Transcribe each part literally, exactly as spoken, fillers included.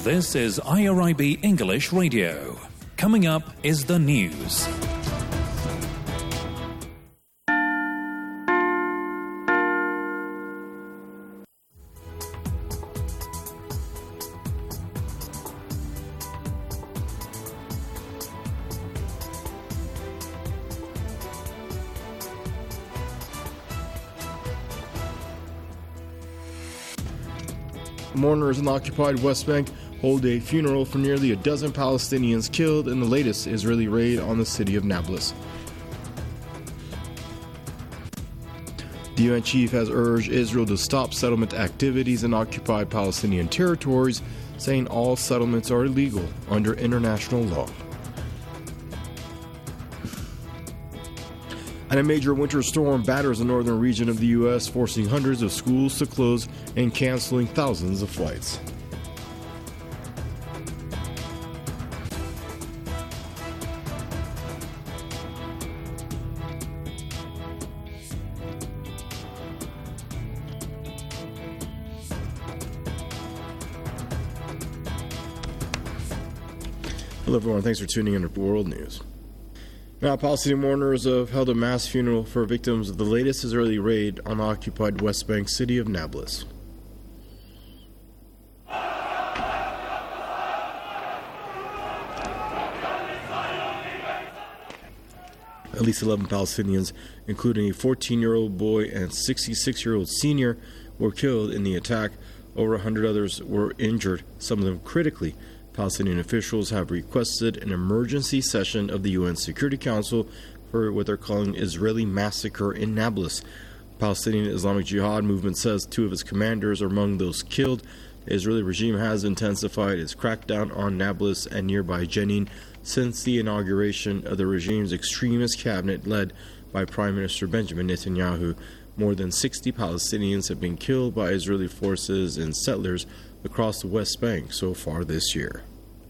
This is I R I B English Radio. Coming up is the news. Mourners in the occupied West Bank hold a funeral for nearly a dozen Palestinians killed in the latest Israeli raid on the city of Nablus. The U N chief has urged Israel to stop settlement activities in occupied Palestinian territories, saying all settlements are illegal under international law. And a major winter storm batters the northern region of the U S, forcing hundreds of schools to close and canceling thousands of flights. Hello everyone, thanks for tuning in to World News. Now, Palestinian mourners have held a mass funeral for victims of the latest Israeli raid on the occupied West Bank city of Nablus. At least eleven Palestinians, including a fourteen-year-old boy and sixty-six-year-old senior, were killed in the attack. Over one hundred others were injured, some of them critically. Palestinian officials have requested an emergency session of the U N Security Council for what they're calling Israeli massacre in Nablus. Palestinian Islamic Jihad movement says two of its commanders are among those killed. The Israeli regime has intensified its crackdown on Nablus and nearby Jenin since the inauguration of the regime's extremist cabinet led by Prime Minister Benjamin Netanyahu. More than sixty Palestinians have been killed by Israeli forces and settlers across the West Bank so far this year.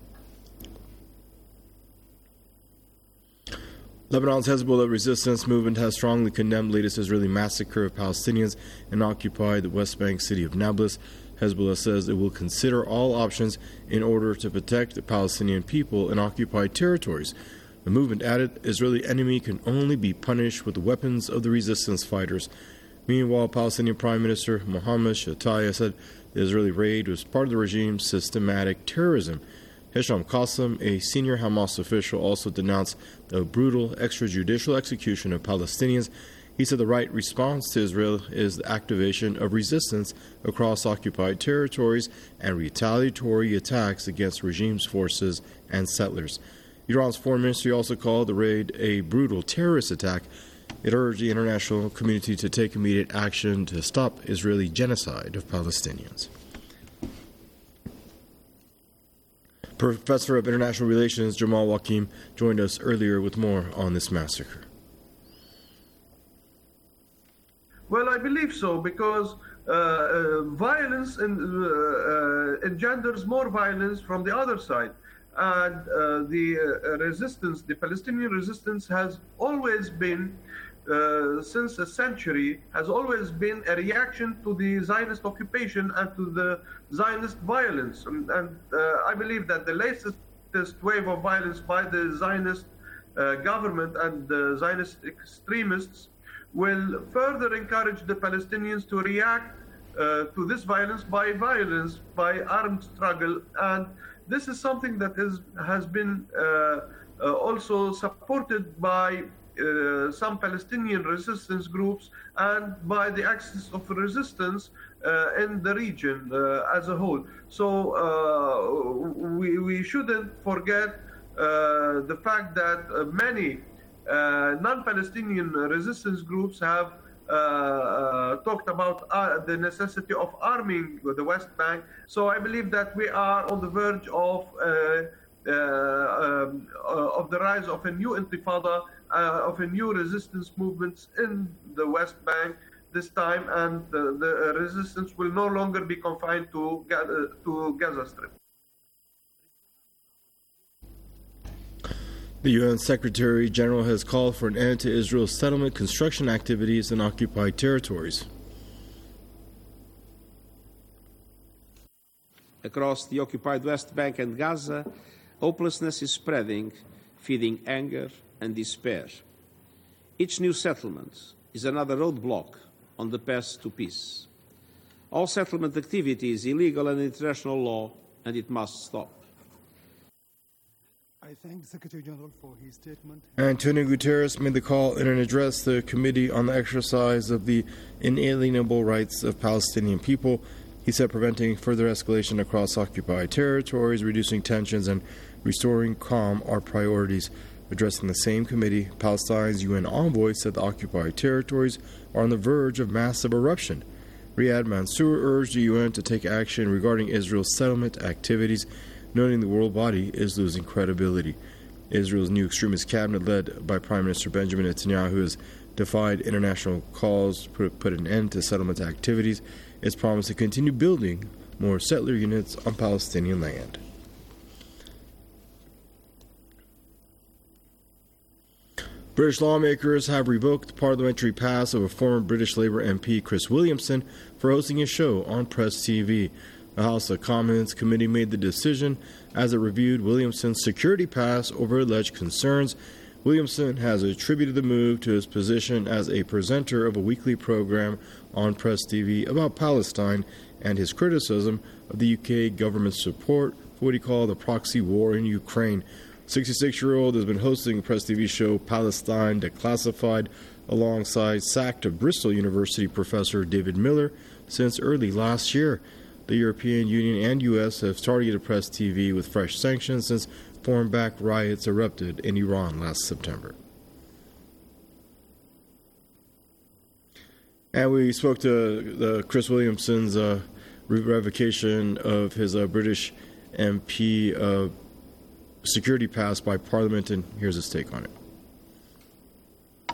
Lebanon's Hezbollah resistance movement has strongly condemned the latest Israeli massacre of Palestinians and occupied the West Bank city of Nablus. Hezbollah says it will consider all options in order to protect the Palestinian people in occupied territories. The movement added, Israeli enemy can only be punished with the weapons of the resistance fighters. Meanwhile, Palestinian Prime Minister Mohammed Shataya said the Israeli raid was part of the regime's systematic terrorism. Hisham Qassem, a senior Hamas official, also denounced the brutal extrajudicial execution of Palestinians. He said the right response to Israel is the activation of resistance across occupied territories and retaliatory attacks against regime's forces and settlers. Iran's foreign ministry also called the raid a brutal terrorist attack. It urged the international community to take immediate action to stop Israeli genocide of Palestinians. Professor of International Relations Jamal Wakim joined us earlier with more on this massacre. Well, I believe so because uh, uh, violence in, uh, uh, engenders more violence from the other side. And uh, the uh, resistance, the Palestinian resistance has always been, uh, since a century, has always been a reaction to the Zionist occupation and to the Zionist violence. And, and uh, I believe that the latest wave of violence by the Zionist uh, government and the Zionist extremists will further encourage the Palestinians to react uh, to this violence by violence, by armed struggle. And this is something that is, has been uh, uh, also supported by uh, some Palestinian resistance groups and by the axis of resistance uh, in the region uh, as a whole. So uh, we, we shouldn't forget uh, the fact that uh, many uh, non-Palestinian resistance groups have Uh, uh, talked about uh, the necessity of arming the West Bank. So I believe that we are on the verge of uh, uh, um, uh, of the rise of a new intifada, uh, of a new resistance movement in the West Bank this time, and the, the resistance will no longer be confined to Gaza, to Gaza Strip. The U N Secretary General has called for an end to Israel's settlement construction activities in occupied territories. Across the occupied West Bank and Gaza, hopelessness is spreading, feeding anger and despair. Each new settlement is another roadblock on the path to peace. All settlement activity is illegal under international law, and it must stop. I thank the Secretary General for his statement. Antonio Guterres made the call in an address to the Committee on the Exercise of the Inalienable Rights of Palestinian People. He said preventing further escalation across occupied territories, reducing tensions, and restoring calm are priorities. Addressing the same committee, Palestine's U N envoy said the occupied territories are on the verge of massive eruption. Riyad Mansour urged the U N to take action regarding Israel's settlement activities, noting the world body is losing credibility. Israel's new extremist cabinet, led by Prime Minister Benjamin Netanyahu, has defied international calls to put an end to settlement activities. It's promised to continue building more settler units on Palestinian land. British lawmakers have revoked the parliamentary pass of a former British Labour M P, Chris Williamson, for hosting a show on Press T V. The House of Commons committee made the decision as it reviewed Williamson's security pass over alleged concerns. Williamson has attributed the move to his position as a presenter of a weekly program on Press T V about Palestine and his criticism of the U K government's support for what he called the proxy war in Ukraine. sixty-six-year-old has been hosting a Press T V show, Palestine Declassified, alongside sacked Bristol University professor David Miller since early last year. The European Union and U S have targeted Press T V with fresh sanctions since foreign-backed riots erupted in Iran last September. And we spoke to the Chris Williamson's uh, revocation of his uh, British M P uh, security pass by Parliament, and here's his take on it.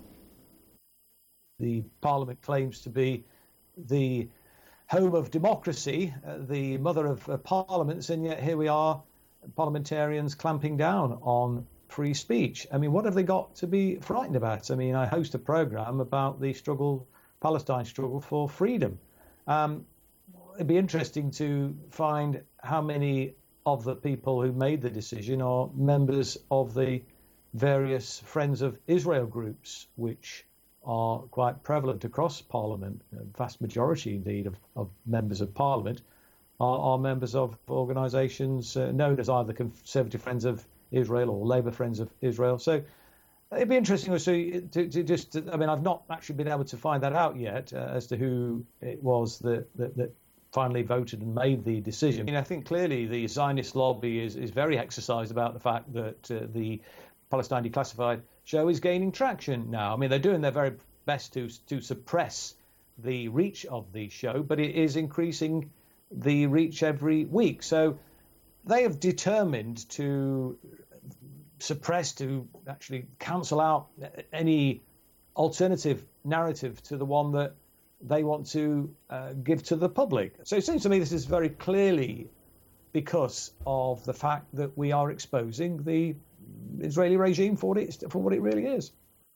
The Parliament claims to be the home of democracy, uh, the mother of uh, parliaments, and yet here we are, parliamentarians clamping down on free speech. I mean, what have they got to be frightened about? I mean, I host a program about the struggle, Palestine struggle for freedom. Um, it'd be interesting to find how many of the people who made the decision are members of the various Friends of Israel groups, which are quite prevalent across Parliament. A vast majority, indeed, of, of members of Parliament are, are members of organisations uh, known as either Conservative Friends of Israel or Labour Friends of Israel. So it'd be interesting to see, to, to just, I mean, I've not actually been able to find that out yet uh, as to who it was that, that, that finally voted and made the decision. I mean, I think clearly the Zionist lobby is, is very exercised about the fact that uh, the Palestine Declassified show is gaining traction now. I mean, they're doing their very best to to suppress the reach of the show, but it is increasing the reach every week. So they have determined to suppress, to actually cancel out any alternative narrative to the one that they want to uh, give to the public. So it seems to me this is very clearly because of the fact that we are exposing the Israeli regime for what it, for what it really is.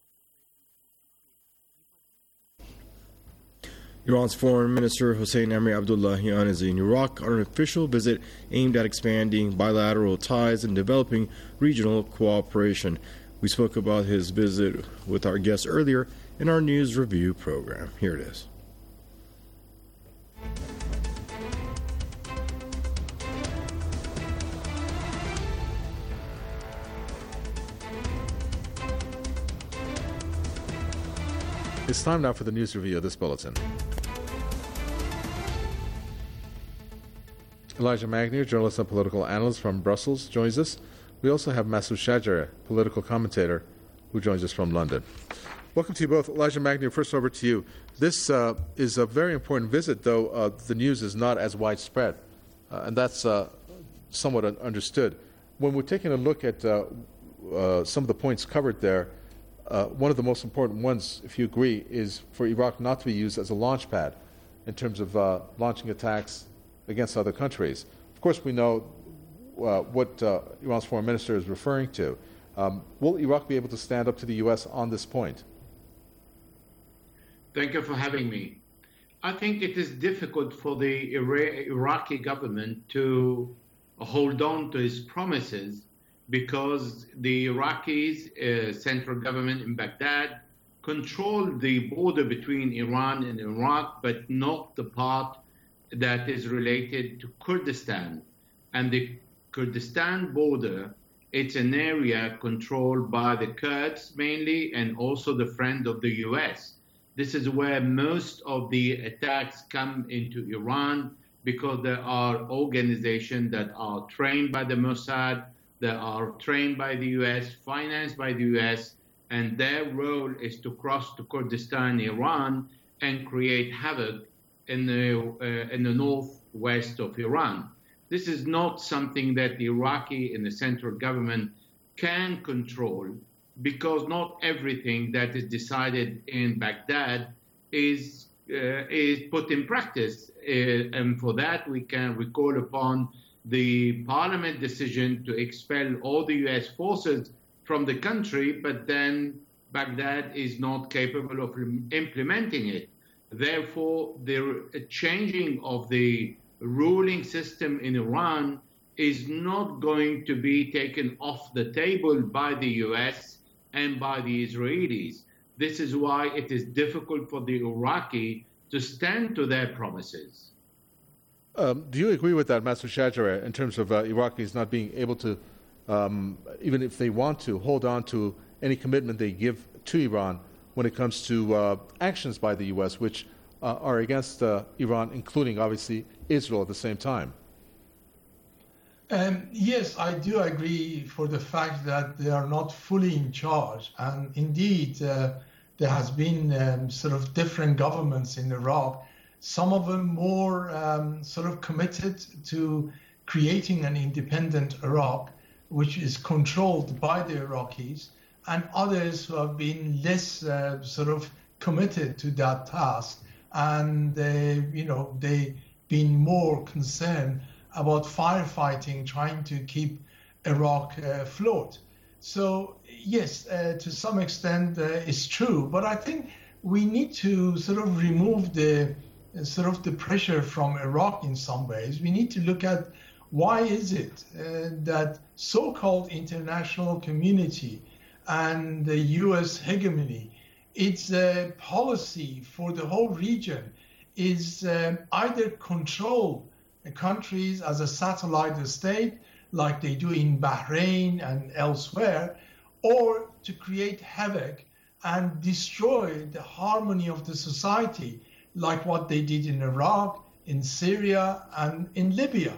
Iran's Foreign Minister Hossein Amir-Abdollahian is in Iraq on an official visit aimed at expanding bilateral ties and developing regional cooperation. We spoke about his visit with our guest earlier in our news review program. Here it is. It's time now for the news review of this bulletin. Elijah Magnier, journalist and political analyst from Brussels, joins us. We also have Masoud Shajari, political commentator, who joins us from London. Welcome to you both. Elijah Magnier, first over to you. This uh, is a very important visit, though uh, the news is not as widespread, uh, and that's uh, somewhat un- understood. When we're taking a look at uh, uh, some of the points covered there, Uh, one of the most important ones, if you agree, is for Iraq not to be used as a launch pad in terms of uh, launching attacks against other countries. Of course, we know uh, what uh, Iran's foreign minister is referring to. Um, will Iraq be able to stand up to the U S on this point? Thank you for having me. I think it is difficult for the Ira- Iraqi government to hold on to its promises because the Iraqis, uh, central government in Baghdad, control the border between Iran and Iraq, but not the part that is related to Kurdistan. And the Kurdistan border, it's an area controlled by the Kurds mainly, and also the friend of the U S. This is where most of the attacks come into Iran, because there are organizations that are trained by the Mossad, that are trained by the U S, financed by the U S, and their role is to cross to Kurdistan, Iran, and create havoc in the, uh, in the northwest of Iran. This is not something that the Iraqi and the central government can control, because not everything that is decided in Baghdad is uh, is put in practice. Uh, and for that, we can recall upon the parliament decision to expel all the U S forces from the country, but then Baghdad is not capable of implementing it. Therefore, the changing of the ruling system in Iran is not going to be taken off the table by the U S and by the Israelis. This is why it is difficult for the Iraqi to stand to their promises. Um, do you agree with that, Masoud Shajari, in terms of uh, Iraqis not being able to, um, even if they want to, hold on to any commitment they give to Iran when it comes to uh, actions by the U S, which uh, are against uh, Iran, including, obviously, Israel at the same time? Um, yes, I do agree for the fact that they are not fully in charge. And indeed, uh, there has been um, sort of different governments in Iraq, some of them more um, sort of committed to creating an independent Iraq, which is controlled by the Iraqis, and others who have been less uh, sort of committed to that task. And they, you know, they've been more concerned about firefighting, trying to keep Iraq uh, afloat. So yes, uh, to some extent uh, it's true, but I think we need to sort of remove the uh, sort of the pressure from Iraq in some ways. We need to look at why is it uh, that so-called international community and the U S hegemony, its uh, policy for the whole region is uh, either control countries as a satellite state, like they do in Bahrain and elsewhere, or to create havoc and destroy the harmony of the society, like what they did in Iraq, in Syria, and in Libya.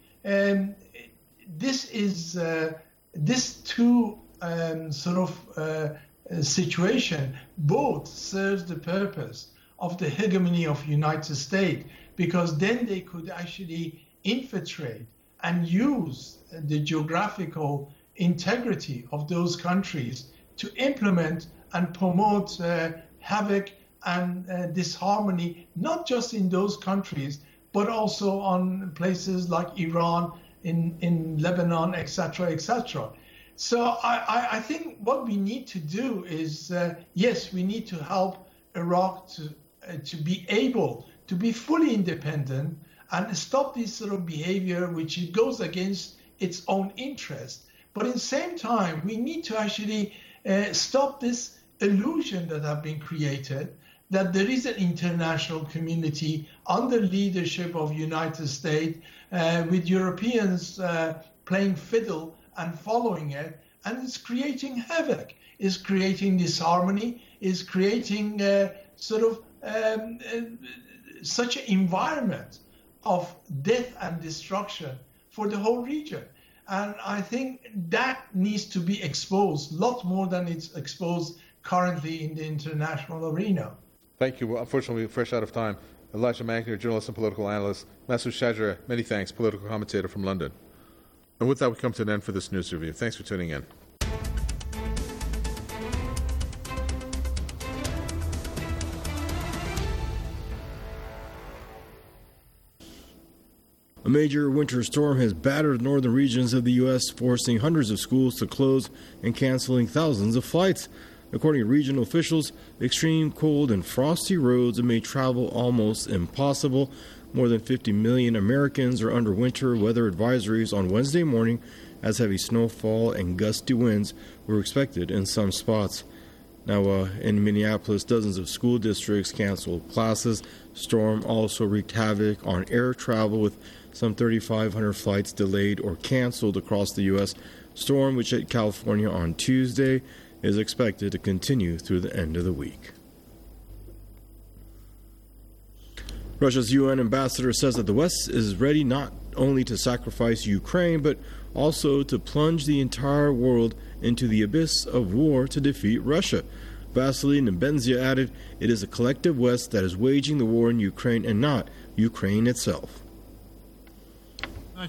And this is uh, this two um, sort of uh, situation both serves the purpose of the hegemony of United States, because then they could actually infiltrate and use the geographical integrity of those countries to implement and promote uh, havoc and uh, disharmony, not just in those countries, but also on places like Iran, in, in Lebanon, et cetera, et cetera. So I, I think what we need to do is, uh, yes, we need to help Iraq to, uh, to be able to be fully independent and stop this sort of behavior which goes against its own interest. But at the same time, we need to actually uh, stop this illusion that have been created that there is an international community under leadership of United States uh, with Europeans uh, playing fiddle and following it, and it's creating havoc, it's creating disharmony, it's creating uh, sort of um, uh, such an environment of death and destruction for the whole region. And I think that needs to be exposed a lot more than it's exposed currently in the international arena. Thank you. Well, unfortunately, we're fresh out of time. Elijah Magnier, journalist and political analyst. Masoud Shajari, many thanks, political commentator from London. And with that, we come to an end for this news review. Thanks for tuning in. A major winter storm has battered northern regions of the U S, forcing hundreds of schools to close and canceling thousands of flights. According to regional officials, extreme cold and frosty roads have made travel almost impossible. More than fifty million Americans are under winter weather advisories on Wednesday morning, as heavy snowfall and gusty winds were expected in some spots. Now, uh, in Minneapolis, dozens of school districts canceled classes. Storm also wreaked havoc on air travel, with some thirty-five hundred flights delayed or canceled across the U S Storm, which hit California on Tuesday, is expected to continue through the end of the week. Russia's U N ambassador says that the West is ready not only to sacrifice Ukraine, but also to plunge the entire world into the abyss of war to defeat Russia. Vasily Nebenzia added, "It is a collective West that is waging the war in Ukraine and not Ukraine itself." I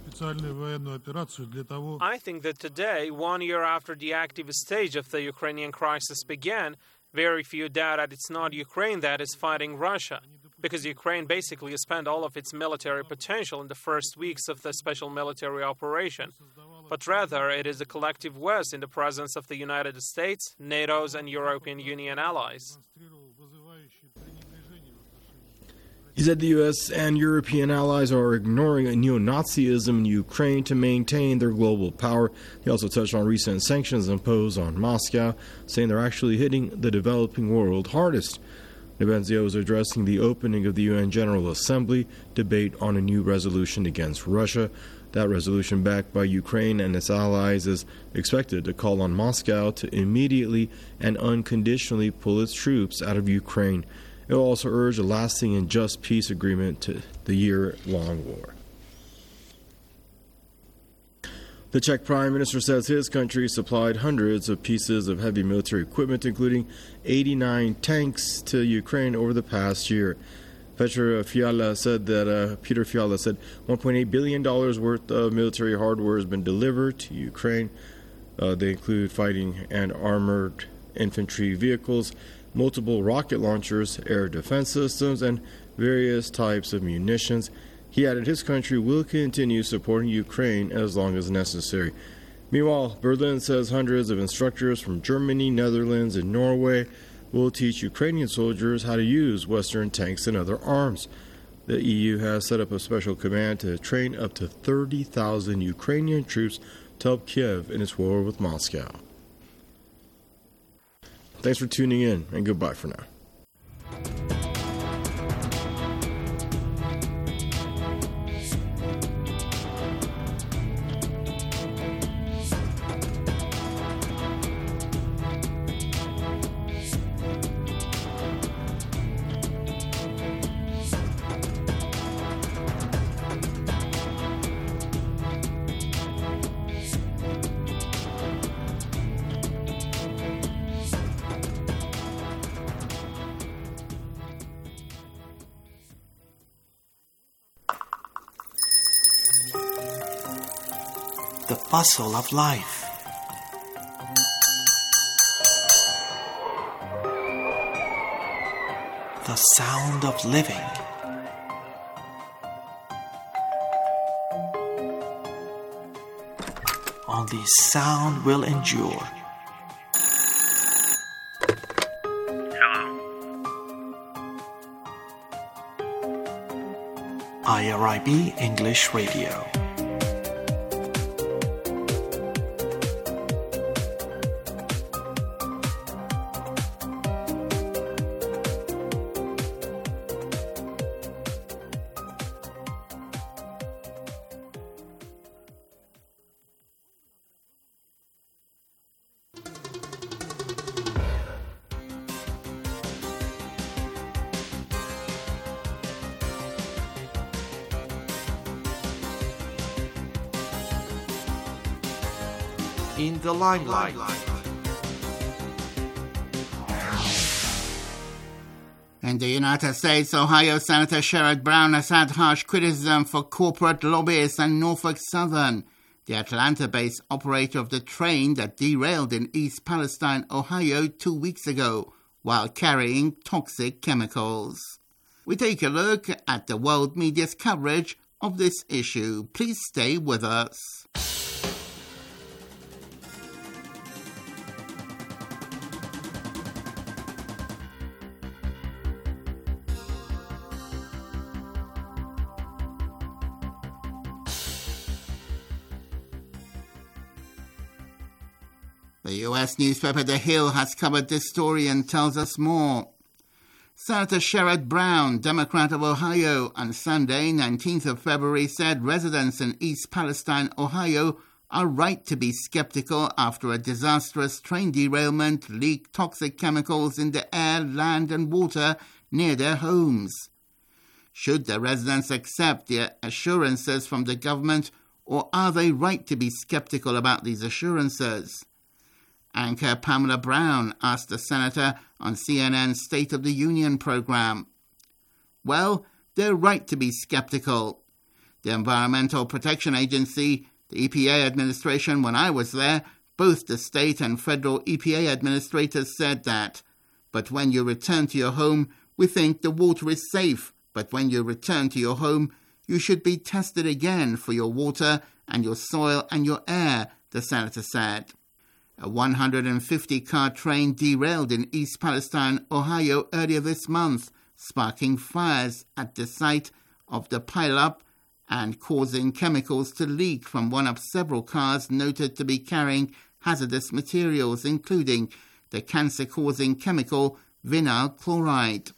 think that today, one year after the active stage of the Ukrainian crisis began, very few doubt that it's not Ukraine that is fighting Russia, because Ukraine basically spent all of its military potential in the first weeks of the special military operation. But rather, it is a collective West in the presence of the United States, NATO's, and European Union allies. He said the U S and European allies are ignoring neo-Nazism in Ukraine to maintain their global power. He also touched on recent sanctions imposed on Moscow, saying they're actually hitting the developing world hardest. Nebenzia was addressing the opening of the U N General Assembly debate on a new resolution against Russia. That resolution, backed by Ukraine and its allies, is expected to call on Moscow to immediately and unconditionally pull its troops out of Ukraine. It will also urge a lasting and just peace agreement to the year-long war. The Czech Prime Minister says his country supplied hundreds of pieces of heavy military equipment, including eighty-nine tanks, to Ukraine over the past year. Petr Fiala said that uh, Peter Fiala said one point eight billion dollars worth of military hardware has been delivered to Ukraine. Uh, they include fighting and armored infantry vehicles, multiple rocket launchers, air defense systems, and various types of munitions. He added his country will continue supporting Ukraine as long as necessary. Meanwhile, Berlin says hundreds of instructors from Germany, Netherlands, and Norway will teach Ukrainian soldiers how to use Western tanks and other arms. The E U has set up a special command to train up to thirty thousand Ukrainian troops to help Kiev in its war with Moscow. Thanks for tuning in, and goodbye for now. The bustle of life. The sound of living. Only sound will endure. I R I B English Radio. In the limelight. In the United States, Ohio Senator Sherrod Brown has had harsh criticism for corporate lobbyists and Norfolk Southern, the Atlanta-based operator of the train that derailed in East Palestine, Ohio, two weeks ago, while carrying toxic chemicals. We take a look at the world media's coverage of this issue. Please stay with us. The U S newspaper The Hill has covered this story and tells us more. Senator Sherrod Brown, Democrat of Ohio, on Sunday, nineteenth of February, said residents in East Palestine, Ohio, are right to be skeptical after a disastrous train derailment leaked toxic chemicals in the air, land and water near their homes. Should the residents accept the assurances from the government, or are they right to be skeptical about these assurances? Anchor Pamela Brown asked the senator on C N N's State of the Union program. Well, they're right to be skeptical. The Environmental Protection Agency, the E P A administration, when I was there, both the state and federal E P A administrators said that. But when you return to your home, we think the water is safe. But when you return to your home, you should be tested again for your water and your soil and your air, the senator said. A one hundred fifty car train derailed in East Palestine, Ohio earlier this month, sparking fires at the site of the pileup and causing chemicals to leak from one of several cars noted to be carrying hazardous materials, including the cancer-causing chemical vinyl chloride.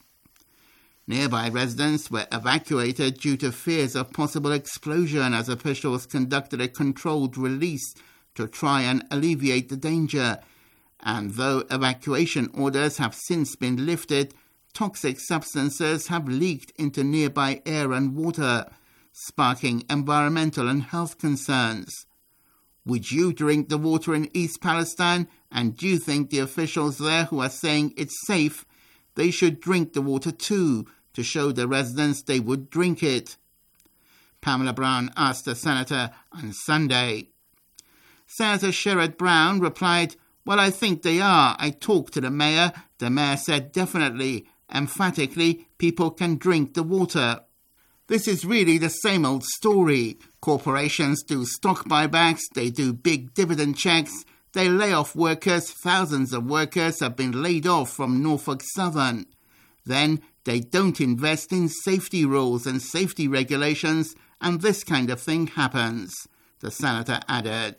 Nearby residents were evacuated due to fears of possible explosion as officials conducted a controlled release to try and alleviate the danger. And though evacuation orders have since been lifted, toxic substances have leaked into nearby air and water, sparking environmental and health concerns. Would you drink the water in East Palestine? And do you think the officials there who are saying it's safe, they should drink the water too, to show the residents they would drink it? Pamela Brown asked the senator on Sunday. Senator Sherrod Brown replied, well, I think they are. I talked to the mayor. The mayor said definitely, emphatically, people can drink the water. This is really the same old story. Corporations do stock buybacks, they do big dividend checks, they lay off workers. Thousands of workers have been laid off from Norfolk Southern. Then they don't invest in safety rules and safety regulations, and this kind of thing happens, the senator added.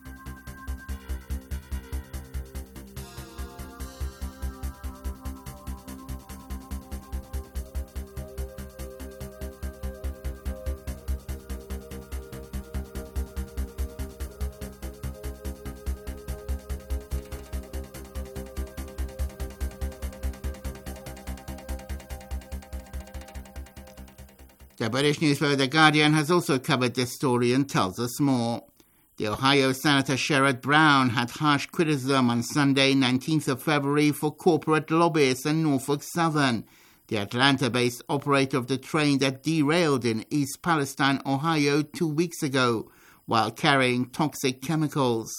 The British newspaper The Guardian has also covered this story and tells us more. The Ohio Senator Sherrod Brown had harsh criticism on Sunday, nineteenth of February, for corporate lobbyists in Norfolk Southern, the Atlanta-based operator of the train that derailed in East Palestine, Ohio, two weeks ago, while carrying toxic chemicals.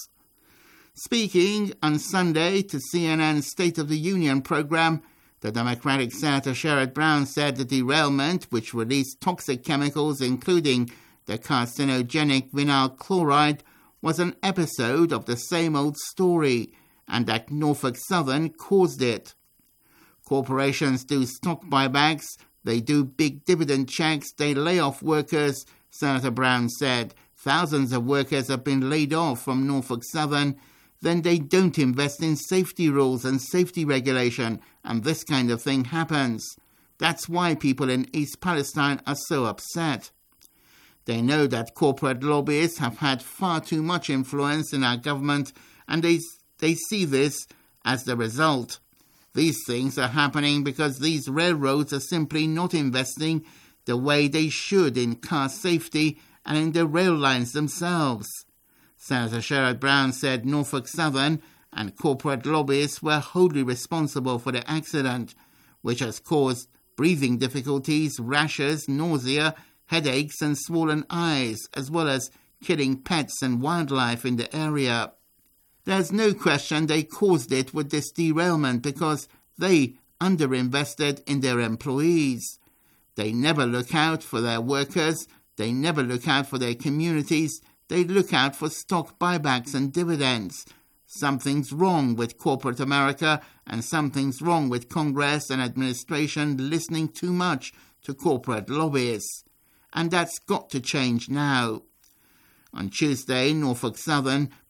Speaking on Sunday to C N N's State of the Union program, the Democratic Senator Sherrod Brown said the derailment, which released toxic chemicals including the carcinogenic vinyl chloride, was an episode of the same old story, and that Norfolk Southern caused it. Corporations do stock buybacks, they do big dividend checks, they lay off workers, Senator Brown said. Thousands of workers have been laid off from Norfolk Southern. Then they don't invest in safety rules and safety regulation, and this kind of thing happens. That's why people in East Palestine are so upset. They know that corporate lobbyists have had far too much influence in our government, and they, they see this as the result. These things are happening because these railroads are simply not investing the way they should in car safety and in the rail lines themselves. Senator Sherrod Brown said Norfolk Southern and corporate lobbyists were wholly responsible for the accident, which has caused breathing difficulties, rashes, nausea, headaches and swollen eyes, as well as killing pets and wildlife in the area. There's no question they caused it with this derailment because they underinvested in their employees. They never look out for their workers, they never look out for their communities, they look out for stock buybacks and dividends. Something's wrong with corporate America, and something's wrong with Congress and administration listening too much to corporate lobbyists. And that's got to change now. On Tuesday, Norfolk Southern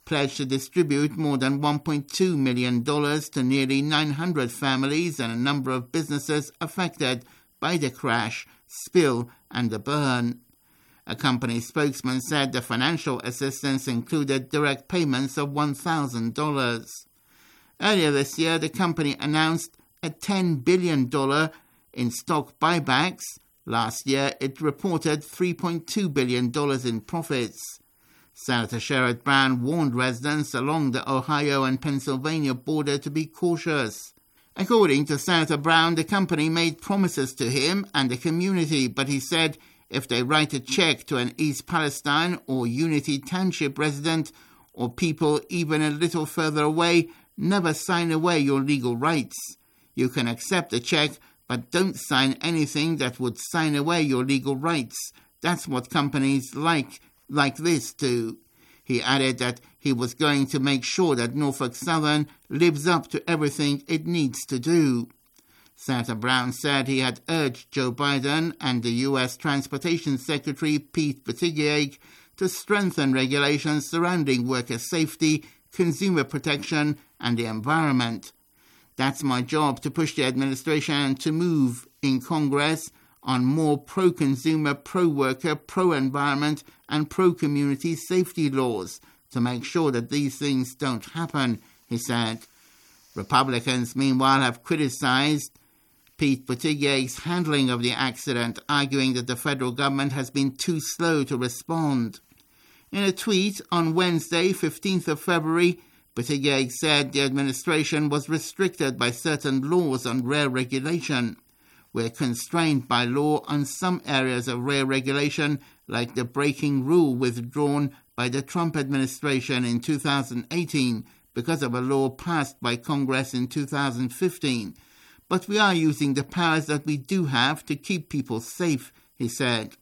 pledged to distribute more than one point two million dollars to nearly nine hundred families and a number of businesses affected by the crash, spill and the burn. A company spokesman said the financial assistance included direct payments of one thousand dollars. Earlier this year, the company announced a ten billion dollars in stock buybacks. Last year, it reported three point two billion dollars in profits. Senator Sherrod Brown warned residents along the Ohio and Pennsylvania border to be cautious. According to Senator Brown, the company made promises to him and the community, but he said if they write a check to an East Palestine or Unity Township resident or people even a little further away, never sign away your legal rights. You can accept a check, but don't sign anything that would sign away your legal rights. That's what companies like like this do. He added that he was going to make sure that Norfolk Southern lives up to everything it needs to do. Senator Brown said he had urged Joe Biden and the U S Transportation Secretary Pete Buttigieg to strengthen regulations surrounding worker safety, consumer protection, and the environment. That's my job, to push the administration to move in Congress on more pro-consumer, pro-worker, pro-environment, and pro-community safety laws to make sure that these things don't happen, he said. Republicans, meanwhile, have criticized Pete Buttigieg's handling of the accident, arguing that the federal government has been too slow to respond. In a tweet on Wednesday, fifteenth of February, Buttigieg said the administration was restricted by certain laws on rail regulation. We're constrained by law on some areas of rail regulation, like the braking rule withdrawn by the Trump administration in two thousand eighteen because of a law passed by Congress in two thousand fifteen. But we are using the powers that we do have to keep people safe, he said.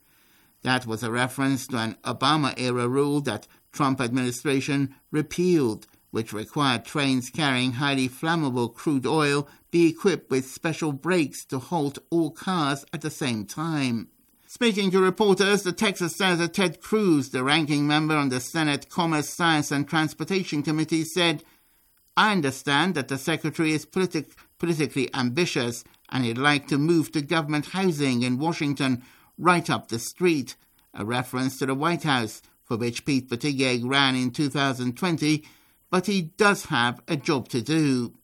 That was a reference to an Obama-era rule that Trump administration repealed, which required trains carrying highly flammable crude oil be equipped with special brakes to halt all cars at the same time. Speaking to reporters, the Texas Senator Ted Cruz, the ranking member on the Senate Commerce, Science and Transportation Committee, said, "I understand that the Secretary is politi- politically ambitious and he'd like to move to government housing in Washington right up the street," a reference to the White House, for which Pete Buttigieg ran in two thousand twenty, but he does have a job to do.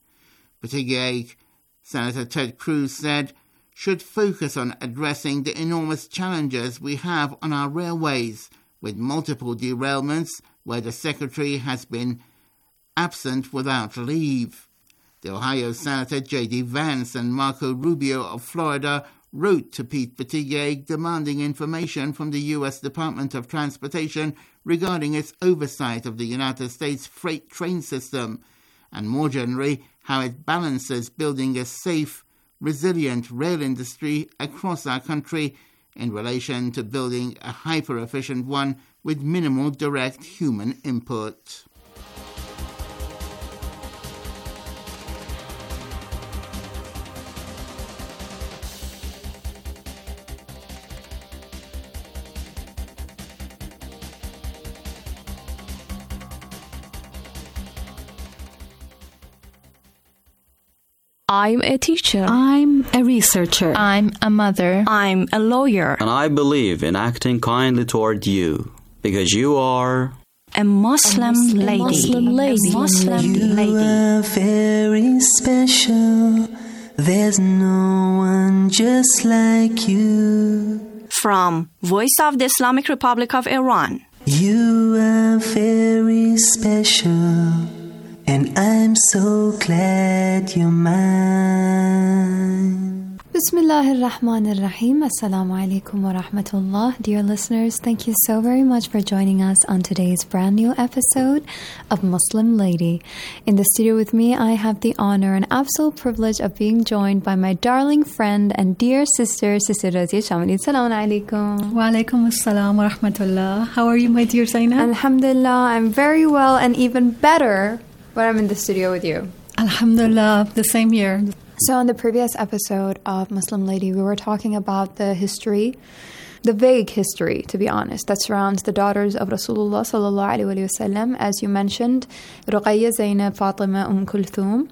Buttigieg, Senator Ted Cruz said, should focus on addressing the enormous challenges we have on our railways, with multiple derailments where the Secretary has been absent without leave. The Ohio Senator J D Vance and Marco Rubio of Florida wrote to Pete Buttigieg demanding information from the U S Department of Transportation regarding its oversight of the United States freight train system, and more generally, how it balances building a safe, resilient rail industry across our country in relation to building a hyper-efficient one with minimal direct human input. I'm a teacher. I'm a researcher. I'm a mother. I'm a lawyer. And I believe in acting kindly toward you, because you are a Muslim, a Muslim lady. Muslim lady. A Muslim you lady. are very special. There's no one just like you. From Voice of the Islamic Republic of Iran. You are very special. And I'm so glad you're mine. Bismillahir Rahmanir Rahim. Assalamu alaikum wa rahmatullah. Dear listeners, thank you so very much for joining us on today's brand new episode of Muslim Lady. In the studio with me, I have the honor and absolute privilege of being joined by my darling friend and dear sister, Sister Razia Shamali. Assalamu alaikum. Wa alaikum assalam wa rahmatullah. How are you, my dear Zainab? Alhamdulillah, I'm very well and even better when I'm in the studio with you. Alhamdulillah, the same here. So in the previous episode of Muslim Lady, we were talking about the history the vague history, to be honest, that surrounds the daughters of Rasulullah sallallahu alaihi wasallam, as you mentioned, Ruqayya, Zainab, Fatima, Umm Kulthum.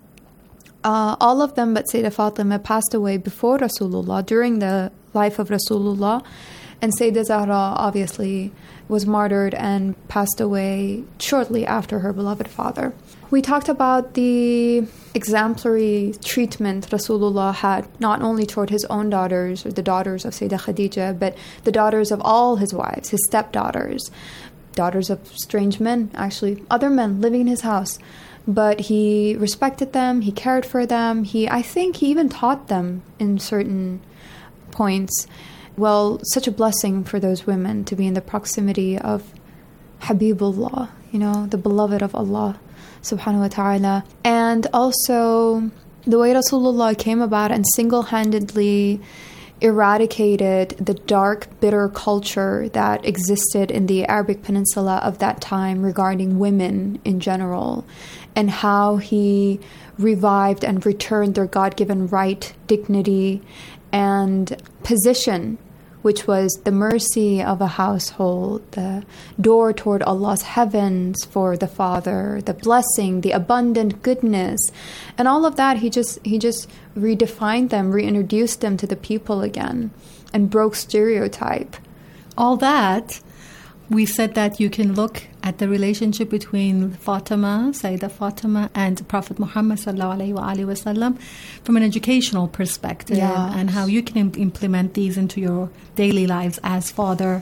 Uh, all of them but Sayyidah Fatima passed away before Rasulullah, during the life of Rasulullah, and Sayyidah Zahra obviously was martyred and passed away shortly after her beloved father. We talked about the exemplary treatment Rasulullah had not only toward his own daughters, or the daughters of Sayyidah Khadija, but the daughters of all his wives, his stepdaughters, daughters of strange men, actually, other men living in his house. But he respected them, he cared for them, he, I think he even taught them in certain points. Well, such a blessing for those women to be in the proximity of Habibullah, you know, the beloved of Allah subhanahu wa ta'ala. And also the way Rasulullah came about and single-handedly eradicated the dark, bitter culture that existed in the Arabic Peninsula of that time regarding women in general, and how he revived and returned their God-given right, dignity, and position, which was the mercy of a household, the door toward Allah's heavens for the father, the blessing, the abundant goodness, and all of that. He just he just redefined them, reintroduced them to the people again, and broke stereotype. All that, we said that you can look at the relationship between Fatima, Sayyidah Fatima, and Prophet Muhammad sallallahu alaihi wasallam from an educational perspective, yes. and how you can im- implement these into your daily lives as father,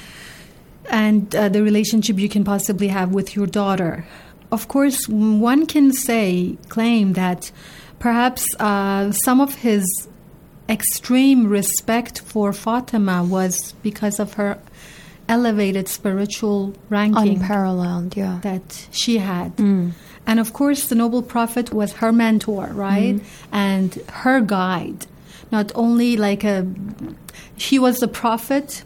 and uh, the relationship you can possibly have with your daughter. Of course, one can say, claim that perhaps uh, some of his extreme respect for Fatima was because of her elevated spiritual ranking, unparalleled, yeah, that she had. Mm. And of course, the noble prophet was her mentor, right? Mm. And her guide. Not only like a, he was the prophet,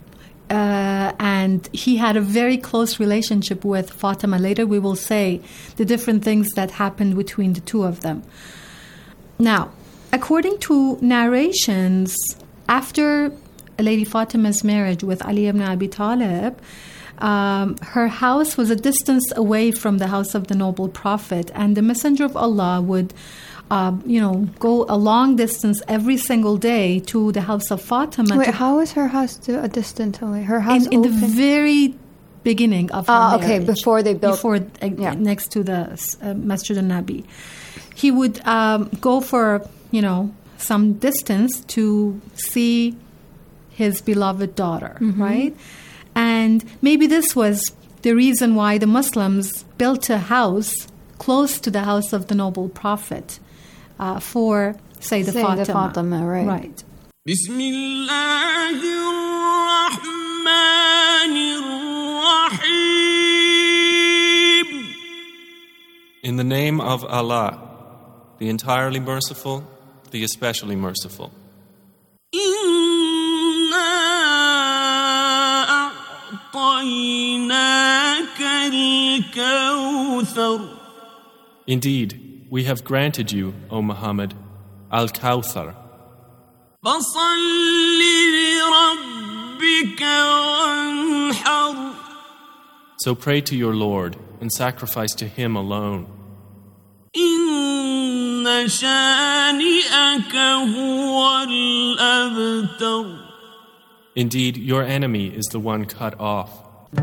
uh, and he had a very close relationship with Fatima. Later we will say the different things that happened between the two of them. Now, according to narrations, after Lady Fatima's marriage with Ali ibn Abi Talib, um, her house was a distance away from the house of the noble prophet, and the Messenger of Allah would, uh, you know, go a long distance every single day to the house of Fatima. Wait, how is her house to a distance away? Her house in, in the very beginning of her ah, marriage. okay, before they built, before uh, yeah. next to the uh, Masjid al-Nabi, he would um, go for, you know, some distance to see his beloved daughter, mm-hmm. right? And maybe this was the reason why the Muslims built a house close to the house of the noble prophet uh, for Sayyidah Fatima. Fatima, right. Right. In the name of Allah, the entirely merciful, the especially merciful. Indeed, we have granted you, O Muhammad, Al-Kawthar. So pray to your Lord and sacrifice to Him alone. Indeed, your enemy is the one cut off.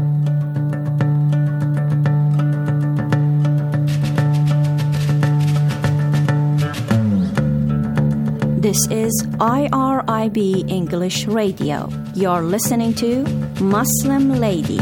This is I R I B English Radio. You're listening to Muslim Lady.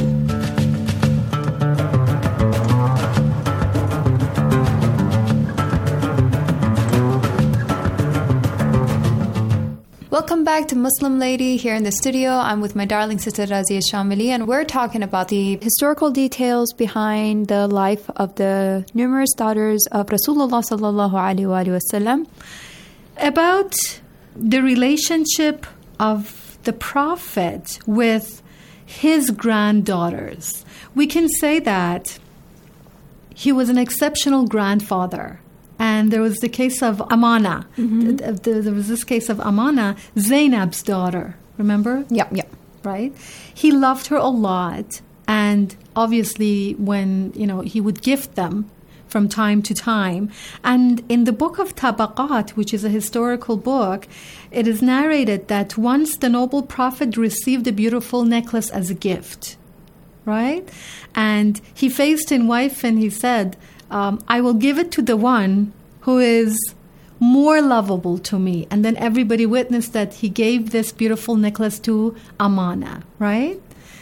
Welcome back to Muslim Lady here in the studio. I'm with my darling sister Razia Shamili, and we're talking about the historical details behind the life of the numerous daughters of Rasulullah sallallahu alaihi wasallam. About the relationship of the Prophet with his granddaughters. We can say that he was an exceptional grandfather. And there was the case of Amana. Mm-hmm. There was this case of Amana, Zainab's daughter, Remember? Yep, yep. Right? He loved her a lot. And obviously, when, you know, he would gift them from time to time. And in the book of Tabaqat, which is a historical book, it is narrated that once the noble prophet received a beautiful necklace as a gift, right? And he faced his wife and he said, um, I will give it to the one who is more lovable to me. And then everybody witnessed that he gave this beautiful necklace to Amana, right?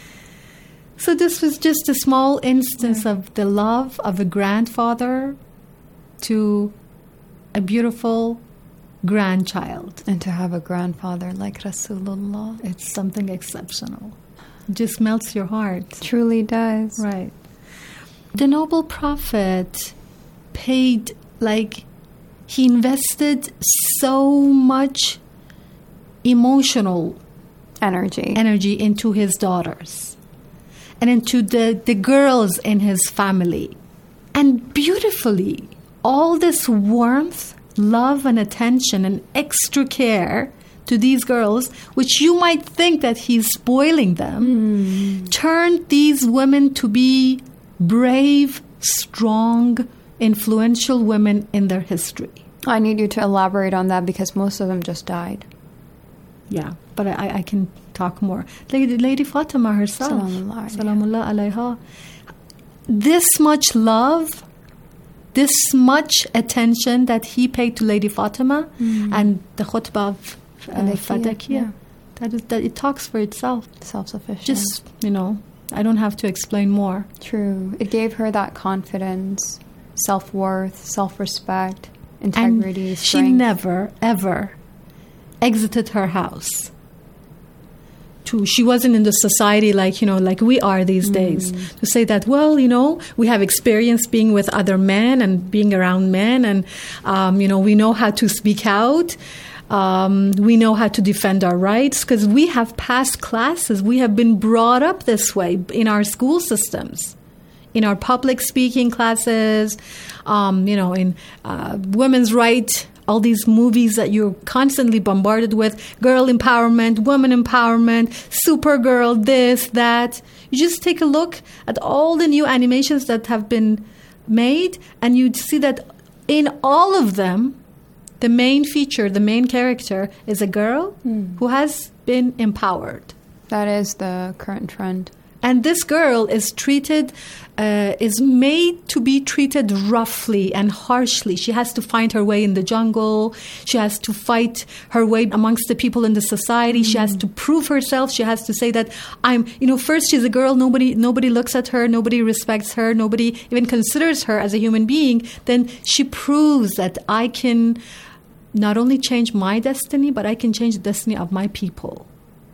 So this was just a small instance yeah. of the love of a grandfather to a beautiful grandchild. And to have a grandfather like Rasulullah. It's something exceptional. It just melts your heart. Truly does. Right. The noble prophet paid, like, he invested so much emotional energy energy into his daughters. And into the, the girls in his family. And beautifully, all this warmth, love, and attention and extra care to these girls, which you might think that he's spoiling them, mm. turned these women to be brave, strong, influential women in their history. I need you to elaborate on that because most of them just died. Yeah, but I, I can talk more. Lady, Lady Fatima herself, Salamullah alayha, this much love, this much attention that he paid to Lady Fatima mm. and the khutbah of uh, Fadakiyah, yeah. that is that it talks for itself. Self-sufficient. Just, you know, I don't have to explain more. True. It gave her that confidence, self-worth, self-respect, integrity, and strength. She never, ever exited her house. To, she wasn't in the society like, you know, like we are these mm. days. To say that, well, you know, we have experience being with other men and being around men and, um, you know, we know how to speak out. Um, we know how to defend our rights because we have passed classes. We have been brought up this way in our school systems, in our public speaking classes, um, you know, in uh, women's rights, all these movies that you're constantly bombarded with, girl empowerment, woman empowerment, Supergirl, this, that. You just take a look at all the new animations that have been made, and you'd see that in all of them, the main feature, the main character is a girl mm. who has been empowered. That is the current trend. And this girl is treated, uh, is made to be treated roughly and harshly. She has to find her way in the jungle. She has to fight her way amongst the people in the society. Mm. She has to prove herself. She has to say that I'm, you know, first she's a girl. Nobody, nobody looks at her. Nobody respects her. Nobody even considers her as a human being. Then she proves that I can not only change my destiny, but I can change the destiny of my people.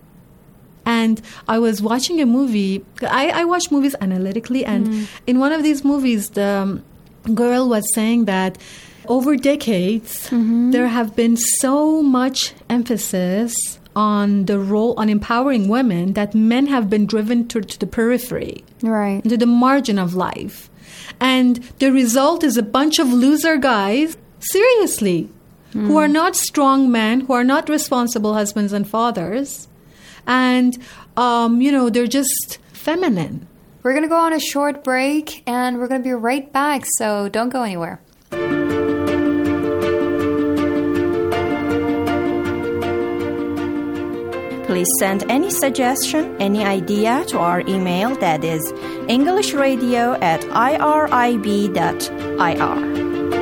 And I was watching a movie. I, I watch movies analytically, and mm. in one of these movies, the um, girl was saying that over decades, mm-hmm. there have been so much emphasis on the role, on empowering women, that men have been driven to, to the periphery, right, to the margin of life. And the result is a bunch of loser guys, seriously, mm. who are not strong men, who are not responsible husbands and fathers. And, um, you know, they're just feminine. We're going to go on a short break, and we're going to be right back, so don't go anywhere. Please send any suggestion, any idea to our email, that is englishradio at irib dot I R.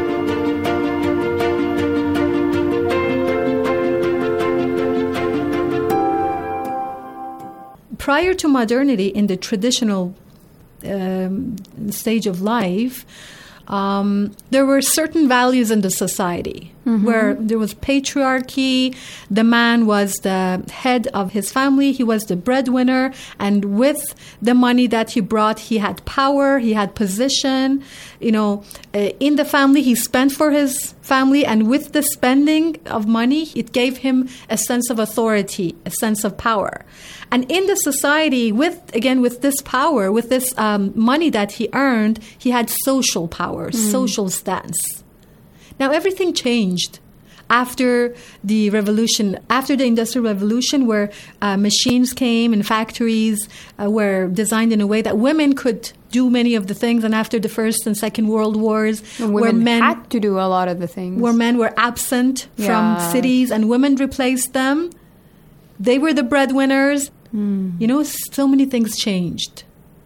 Prior to modernity, in the traditional um, stage of life, um, there were certain values in the society mm-hmm. where there was patriarchy. The man was the head of his family. He was the breadwinner. And with the money that he brought, he had power, he had position. You know, uh, in the family, he spent for his family. And with the spending of money, it gave him a sense of authority, a sense of power. And in the society, with again, with this power, with this um, money that he earned, he had social power, mm. social stance. Now, everything changed after the revolution, after the Industrial Revolution, where uh, machines came and factories uh, were designed in a way that women could do many of the things, and after the First and Second World Wars, And where women men had to do a lot of the things. where men were absent Yeah. from cities and women replaced them, they were the breadwinners. Mm. You know, so many things changed.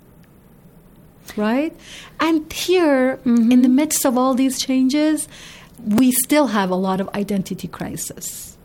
Right? And here, Mm-hmm. in the midst of all these changes, we still have a lot of identity crisis.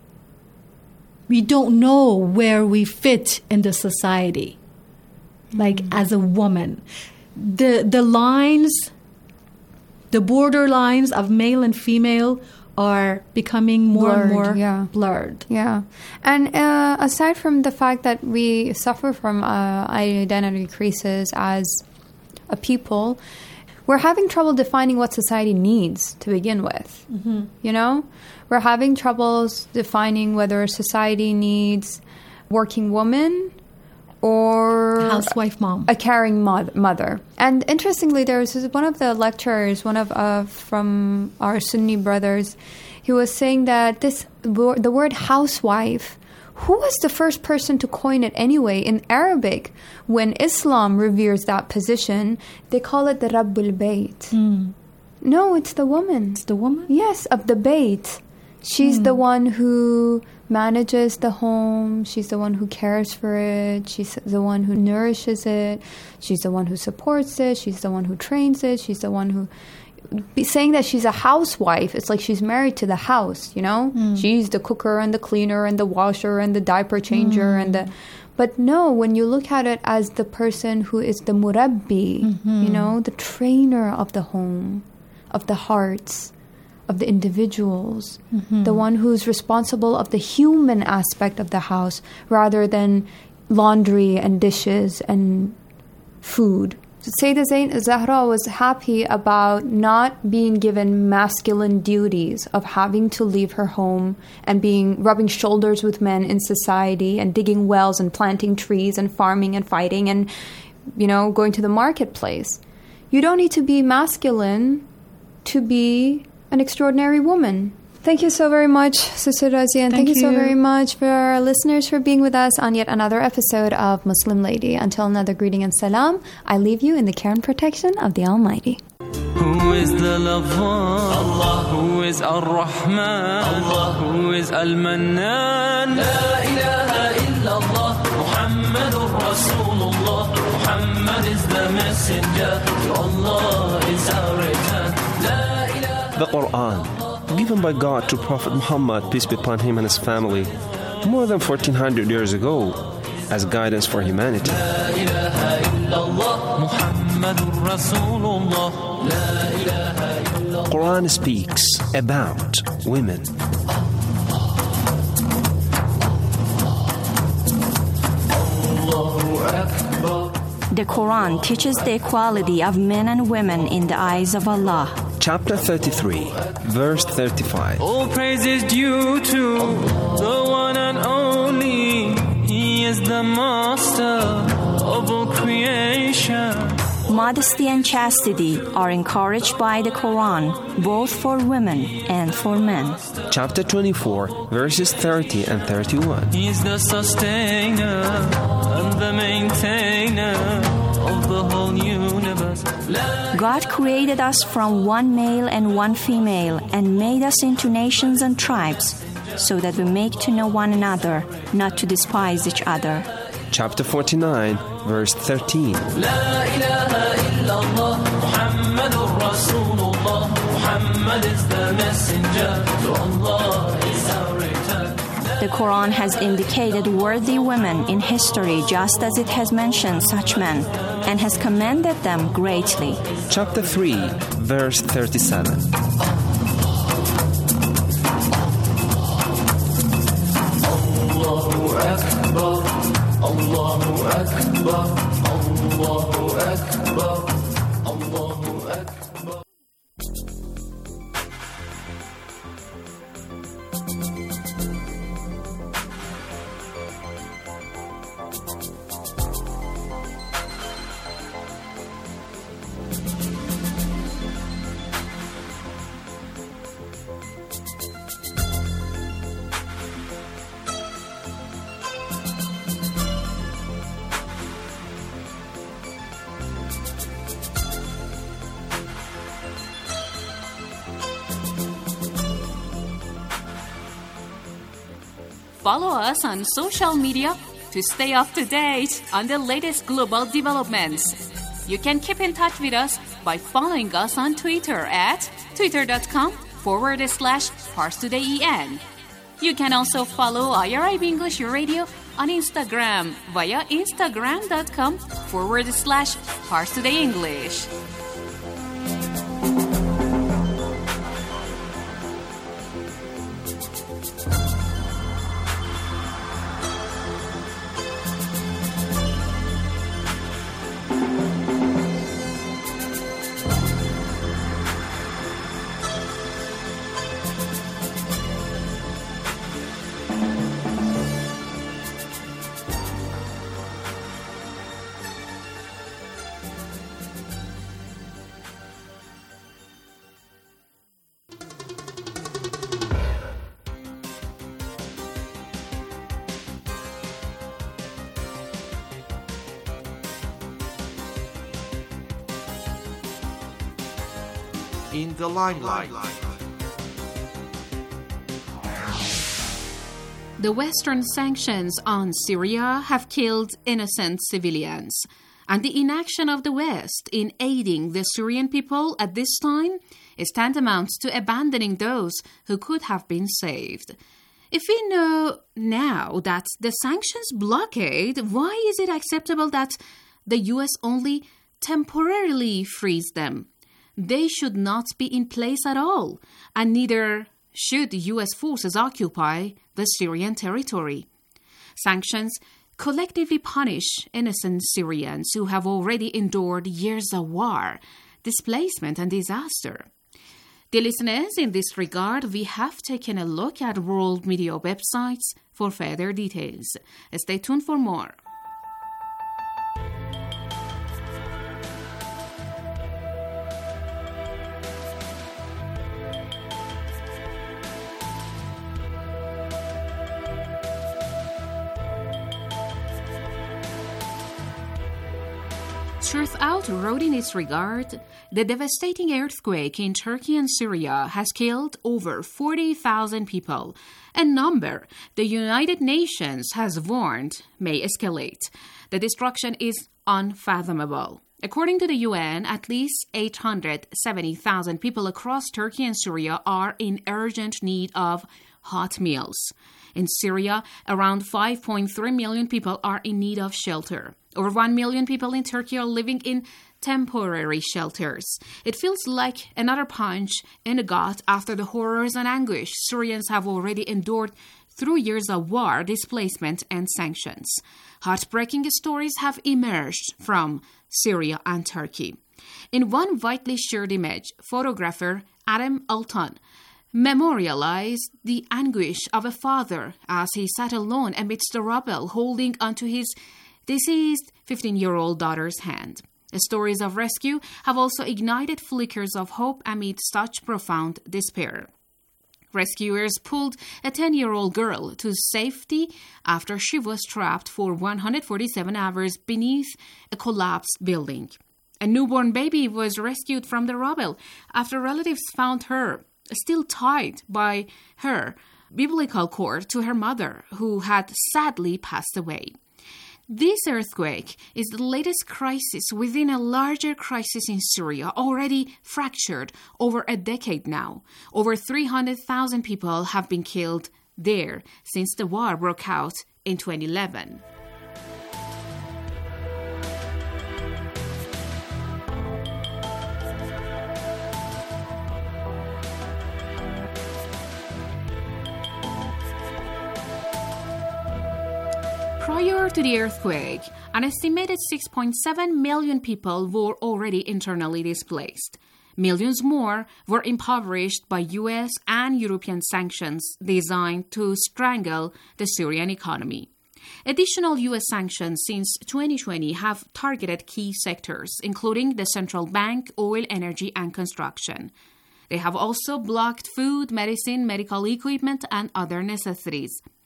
We don't know where we fit in the society, like as a woman. The the lines, the border lines of male and female are becoming more and Blurred, more yeah. blurred. Yeah. And uh, aside from the fact that we suffer from uh, identity crisis as a people, we're having trouble defining what society needs to begin with. Mm-hmm. You know? We're having troubles defining whether society needs working woman or housewife mom, a caring mo- mother. And interestingly, there was one of the lecturers, one of uh, from our Sunni brothers, he was saying that this the word housewife, who was the first person to coin it anyway? In Arabic, when Islam reveres that position, they call it the Rabbul Bayt. Mm. No, it's the woman. It's the woman? Yes, of the Bayt. She's Mm. the one who manages the home. She's the one who cares for it. She's the one who nourishes it. She's the one who supports it. She's the one who trains it. She's the one who... Be saying that she's a housewife, it's like she's married to the house, you know? Mm. She's the cooker and the cleaner and the washer and the diaper changer Mm. and the... But no, when you look at it as the person who is the murabbi, Mhm. you know, the trainer of the home, of the hearts, of the individuals, Mhm. the one who's responsible of the human aspect of the house rather than laundry and dishes and food. Sayyidah Zain Zahra was happy about not being given masculine duties of having to leave her home and being rubbing shoulders with men in society and digging wells and planting trees and farming and fighting and, you know, going to the marketplace. You don't need to be masculine to be an extraordinary woman. Thank you so very much, Sister Razia, and thank, Thank you so you. very much for our listeners for being with us on yet another episode of Muslim Lady. Until another greeting and salam, I leave you in the care and protection of the Almighty. Who is the lover? Allah. Who is Ar-Rahman? Allah. Who is Al-Mannan? La ilaha illallah. Muhammadur Rasulullah. Muhammad is the messenger. To Allah is our return. La ilaha The Quran, given by God to Prophet Muhammad, peace be upon him and his family, more than fourteen hundred years ago, as guidance for humanity. La ilaha illallah. Muhammadur Rasulullah. La ilaha illallah. Quran speaks about women. The Quran teaches the equality of men and women in the eyes of Allah. Chapter thirty-three, verse thirty-five. All praise is due to the one and only. He is the master of all creation. Modesty and chastity are encouraged by the Quran, both for women and for men. Chapter twenty-four, verses thirty and thirty-one. He is the sustainer and the maintainer of the whole universe. God created us from one male and one female and made us into nations and tribes so that we make to know one another, not to despise each other. Chapter forty-nine, verse thirteen. La ilaha illallah. Muhammadur Rasulullah. Muhammad is the messenger. To Allah is our return. The Quran has indicated worthy women in history just as it has mentioned such men and has commended them greatly. Chapter three, verse thirty-seven. Allahu Akbar. Allahu Akbar. Allahu Akbar. Allahu Akbar. follow us on social media to stay up to date on the latest global developments. You can keep in touch with us by following us on Twitter at twitter.com forward slash ParsTodayEN. You can also follow I R I B English Radio on Instagram via instagram.com forward slash ParsTodayEnglish. In the limelight. The Western sanctions on Syria have killed innocent civilians, and the inaction of the West in aiding the Syrian people at this time is tantamount to abandoning those who could have been saved. If we know now that the sanctions blockade, why is it acceptable that the U S only temporarily frees them? They should not be in place at all, and neither should U S forces occupy the Syrian territory. Sanctions collectively punish innocent Syrians who have already endured years of war, displacement, and disaster. Dear listeners, in this regard, we have taken a look at world media websites for further details. Stay tuned for more. Truth Out wrote in its regard, the devastating earthquake in Turkey and Syria has killed over forty thousand people, a number the United Nations has warned may escalate. The destruction is unfathomable. According to the U N, at least eight hundred seventy thousand people across Turkey and Syria are in urgent need of hot meals. In Syria, around five point three million people are in need of shelter. Over one million people in Turkey are living in temporary shelters. It feels like another punch in the gut after the horrors and anguish Syrians have already endured through years of war, displacement, and sanctions. Heartbreaking stories have emerged from Syria and Turkey. In one widely shared image, photographer Adam Alton memorialized the anguish of a father as he sat alone amidst the rubble, holding onto his deceased fifteen-year-old daughter's hand. The stories of rescue have also ignited flickers of hope amid such profound despair. Rescuers pulled a ten-year-old girl to safety after she was trapped for one hundred forty-seven hours beneath a collapsed building. A newborn baby was rescued from the rubble after relatives found her still tied by her umbilical cord to her mother, who had sadly passed away. This earthquake is the latest crisis within a larger crisis in Syria, already fractured over a decade now. Over three hundred thousand people have been killed there since the war broke out in twenty eleven. Prior to the earthquake, an estimated six point seven million people were already internally displaced. Millions more were impoverished by U S and European sanctions designed to strangle the Syrian economy. Additional U S sanctions since twenty twenty have targeted key sectors, including the central bank, oil, energy, and construction. They have also blocked food, medicine, medical equipment, and other necessities.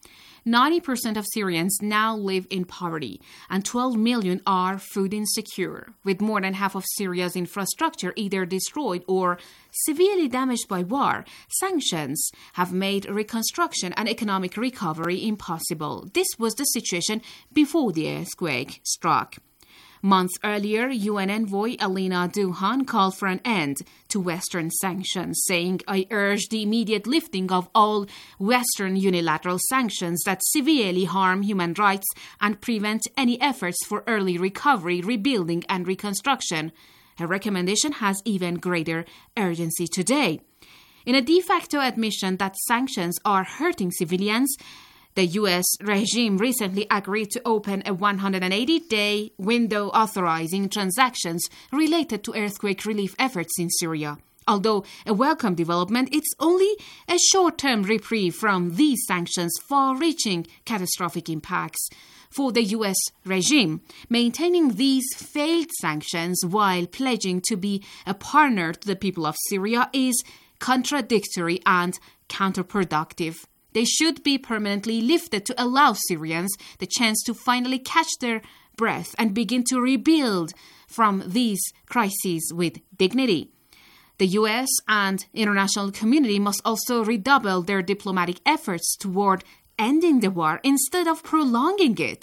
ninety percent of Syrians now live in poverty, and twelve million are food insecure, with more than half of Syria's infrastructure either destroyed or severely damaged by war. Sanctions have made reconstruction and economic recovery impossible. This was the situation before the earthquake struck. Months earlier, U N envoy Alina Duhan called for an end to Western sanctions, saying, "I urge the immediate lifting of all Western unilateral sanctions that severely harm human rights and prevent any efforts for early recovery, rebuilding, and reconstruction." Her recommendation has even greater urgency today. In a de facto admission that sanctions are hurting civilians, the U S regime recently agreed to open a one hundred eighty day window authorizing transactions related to earthquake relief efforts in Syria. Although a welcome development, it's only a short-term reprieve from these sanctions' far-reaching catastrophic impacts. For the U S regime, maintaining these failed sanctions while pledging to be a partner to the people of Syria is contradictory and counterproductive. They should be permanently lifted to allow Syrians the chance to finally catch their breath and begin to rebuild from these crises with dignity. The U S and international community must also redouble their diplomatic efforts toward ending the war instead of prolonging it.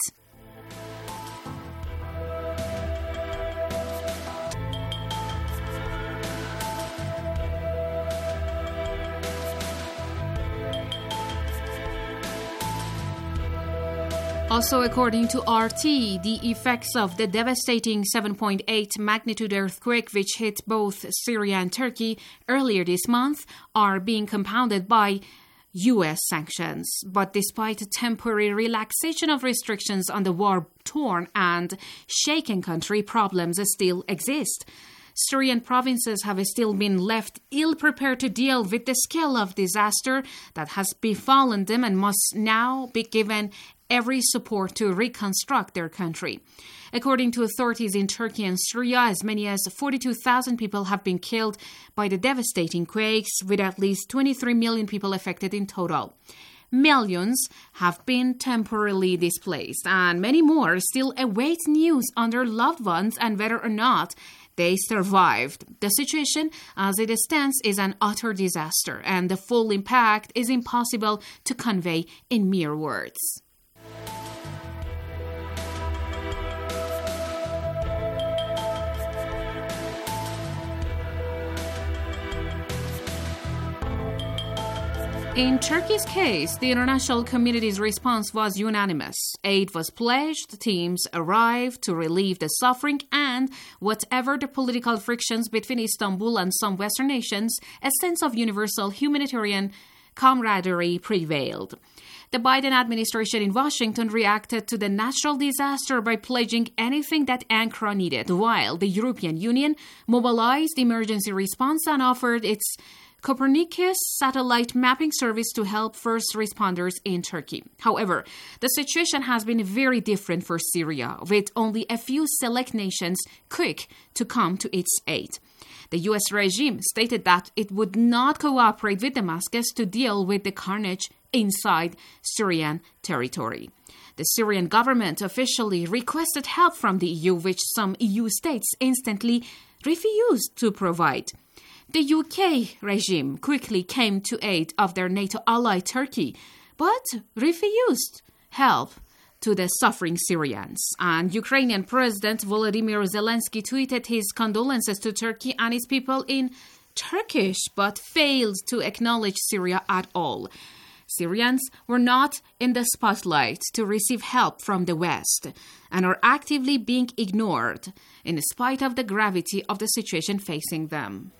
Also, according to R T, the effects of the devastating seven point eight magnitude earthquake which hit both Syria and Turkey earlier this month are being compounded by U S sanctions. But despite a temporary relaxation of restrictions on the war-torn and shaken country, problems still exist. Syrian provinces have still been left ill-prepared to deal with the scale of disaster that has befallen them and must now be given every support to reconstruct their country. According to authorities in Turkey and Syria, as many as forty-two thousand people have been killed by the devastating quakes, with at least twenty-three million people affected in total. Millions have been temporarily displaced, and many more still await news on their loved ones and whether or not they survived. The situation, as it stands, is an utter disaster, and the full impact is impossible to convey in mere words. In Turkey's case, the international community's response was unanimous. Aid was pledged, teams arrived to relieve the suffering, and whatever the political frictions between Istanbul and some Western nations, a sense of universal humanitarian camaraderie prevailed. The Biden administration in Washington reacted to the natural disaster by pledging anything that Ankara needed, while the European Union mobilized emergency response and offered its Copernicus satellite mapping service to help first responders in Turkey. However, the situation has been very different for Syria, with only a few select nations quick to come to its aid. The U S regime stated that it would not cooperate with Damascus to deal with the carnage inside Syrian territory. The Syrian government officially requested help from the E U, which some E U states instantly refused to provide. The U K regime quickly came to aid of their NATO ally Turkey, but refused help to the suffering Syrians. And Ukrainian President Volodymyr Zelensky tweeted his condolences to Turkey and its people in Turkish, but failed to acknowledge Syria at all. Syrians were not in the spotlight to receive help from the West and are actively being ignored in spite of the gravity of the situation facing them.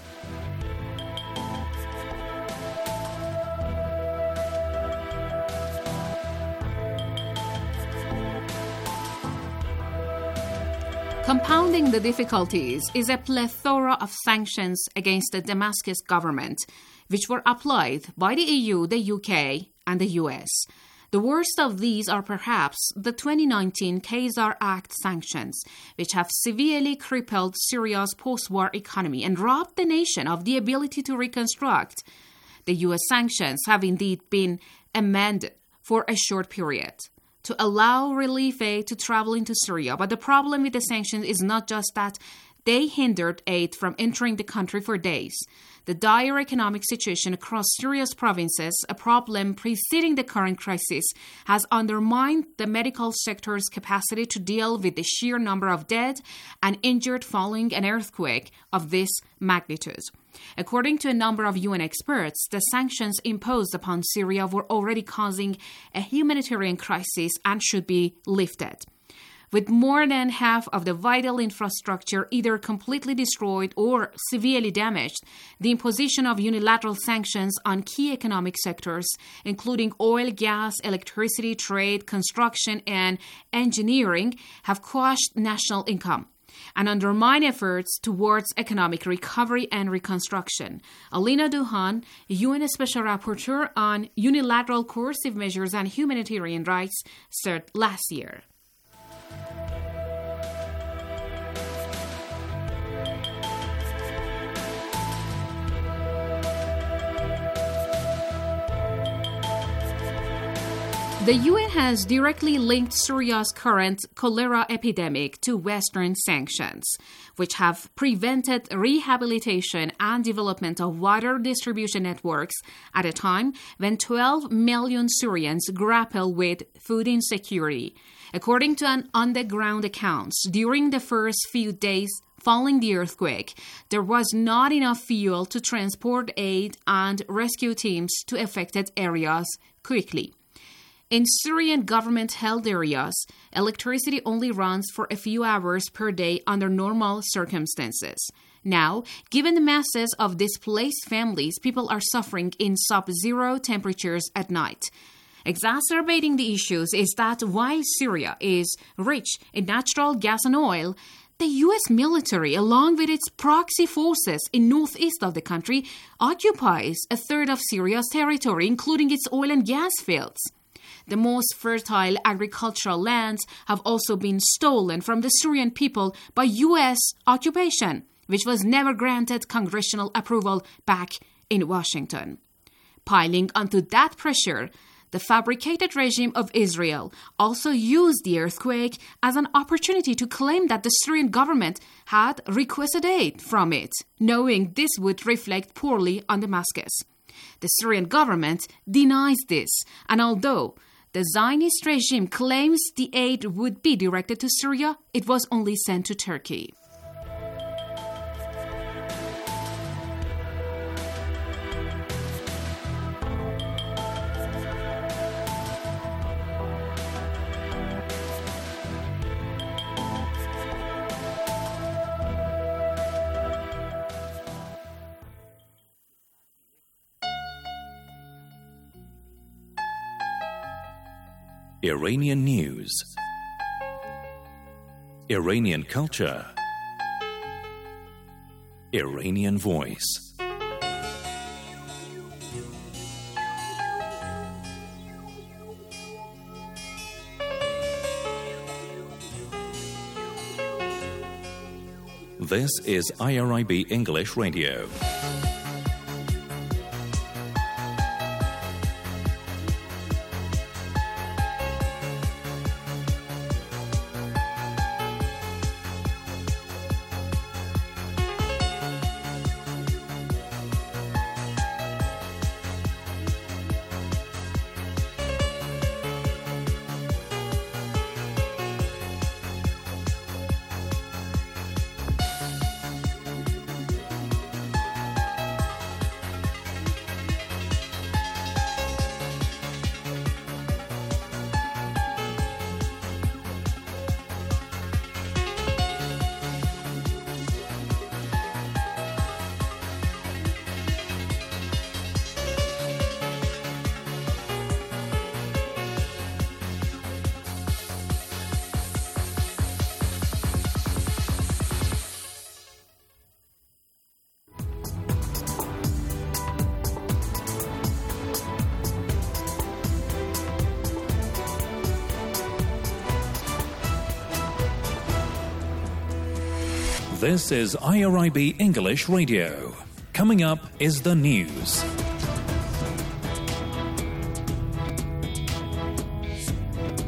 Compounding the difficulties is a plethora of sanctions against the Damascus government, which were applied by the E U, the U K, and the U S. The worst of these are perhaps the twenty nineteen Khazar Act sanctions, which have severely crippled Syria's post-war economy and robbed the nation of the ability to reconstruct. The U S sanctions have indeed been amended for a short period to allow relief aid to travel into Syria. But the problem with the sanctions is not just that they hindered aid from entering the country for days. The dire economic situation across Syria's provinces, a problem preceding the current crisis, has undermined the medical sector's capacity to deal with the sheer number of dead and injured following an earthquake of this magnitude. According to a number of U N experts, the sanctions imposed upon Syria were already causing a humanitarian crisis and should be lifted. With more than half of the vital infrastructure either completely destroyed or severely damaged, the imposition of unilateral sanctions on key economic sectors, including oil, gas, electricity, trade, construction, and engineering, have quashed national income and undermine efforts towards economic recovery and reconstruction. Alina Duhan, U N Special Rapporteur on Unilateral Coercive Measures and Humanitarian Rights, said last year. The U N has directly linked Syria's current cholera epidemic to Western sanctions, which have prevented rehabilitation and development of water distribution networks at a time when twelve million Syrians grapple with food insecurity. According to an on-the-ground accounts, during the first few days following the earthquake, there was not enough fuel to transport aid and rescue teams to affected areas quickly. In Syrian government-held areas, electricity only runs for a few hours per day under normal circumstances. Now, given the masses of displaced families, people are suffering in sub-zero temperatures at night. Exacerbating the issues is that while Syria is rich in natural gas and oil, the U S military, along with its proxy forces in northeast of the country, occupies a third of Syria's territory, including its oil and gas fields. The most fertile agricultural lands have also been stolen from the Syrian people by U S occupation, which was never granted congressional approval back in Washington. Piling onto that pressure, the fabricated regime of Israel also used the earthquake as an opportunity to claim that the Syrian government had requested aid from it, knowing this would reflect poorly on Damascus. The Syrian government denies this, and although the Zionist regime claims the aid would be directed to Syria, it was only sent to Turkey. Iranian news, Iranian culture, Iranian voice. This is I R I B English Radio. This is I R I B English Radio. Coming up is the news.